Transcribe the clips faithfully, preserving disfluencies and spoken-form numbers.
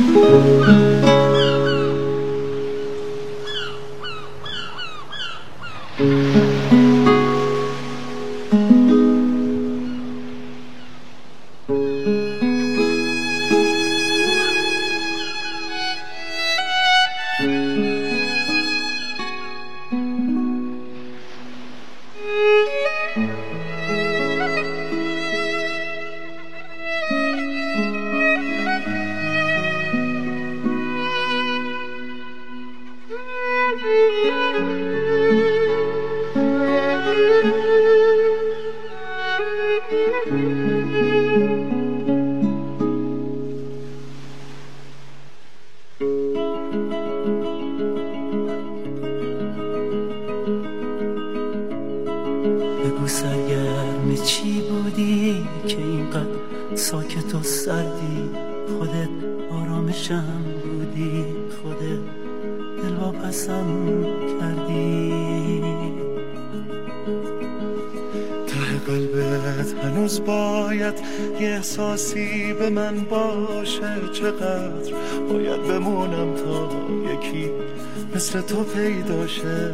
بگو سرگرم چی بودی که اینقدر ساکت و سردی؟ خودت آرامشم بودی، خودت دلواپسم کردی. ته قلبت هنوز باید یه احساسی به من باشه. چقدر باید بمونم تا یکی مثل تو پیدا شه.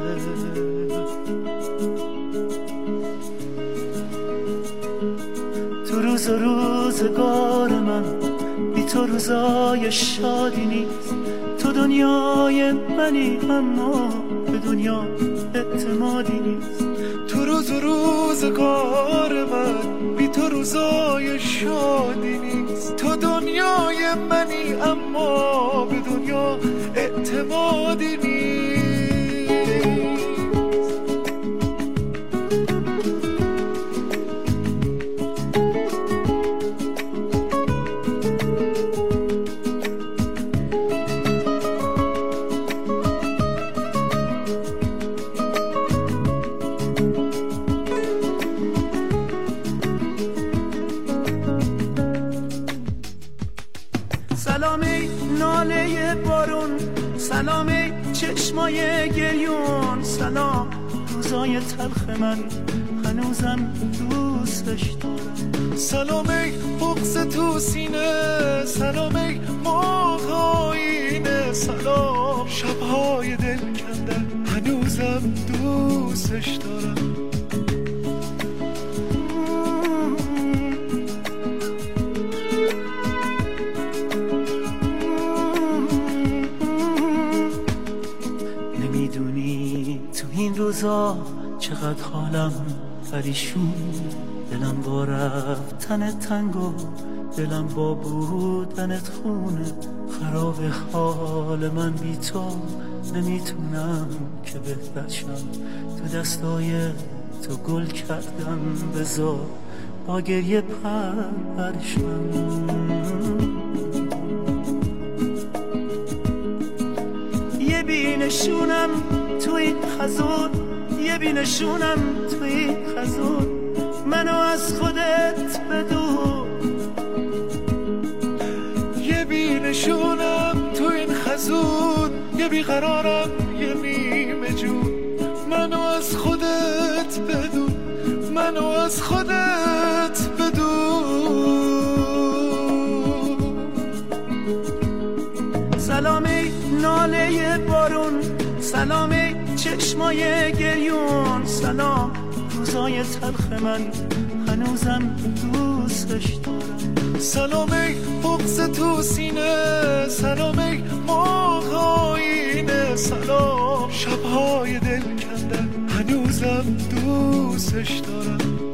تو روز و روزگار من بی تو روزای شادی نیست. تو دنیای منی اما به دنیا اعتمادی نیست. تو روز و روزگار من بی تو روزای شادی نیست. تو دنیای منی اما به دنیا اعتمادی نیست. سلامی ناله بارون، سلامی چشمای گریون، سلام روزای تلخ من هنوزم دوستش دارم. سلامی بغض تو سینه، سلامی موج آینه، سلام شبهای دل کندن هنوزم دوستش دارم. نمیدونی تو این روزا چقدر حالم پریشون، دلم با رفتن تنگ و دلم با بودنت خونه. خراب حال من بی تو، نمیتونم که بهتر شم. تو دستای تو گل کردم، بذار با گریه پرشم. یه بینشونم تو این خزون، یه بینشونم تو این خزون، منو از خودت بدون. یه بینشونم تو این خزون، یه بیقرارم یه نیمه جون، منو از خودت بدون، منو از خودت بدون. سلامی ناله بارون، سلامی چشمای گریون، سلام روزای تلخ من هنوزم دوستش دارم. سلامی بغض تو سینه، سلامی موج آینه، سلام شبهای دل کندن هنوزم دوستش دارم.